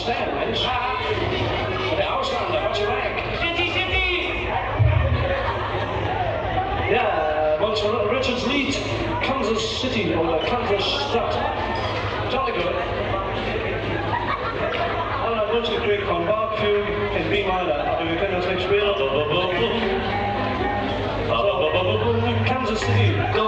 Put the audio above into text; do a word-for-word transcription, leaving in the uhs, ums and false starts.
stand, Mensch. Der Ausländer, was you like? City, City! Ja, want van Richard's Lead, Kansas City, oder Kansas Stadt. Jolly good. En dan wordt gekregen van Barbecue in B minor. En we kunnen dat niet spelen. Kansas City, go.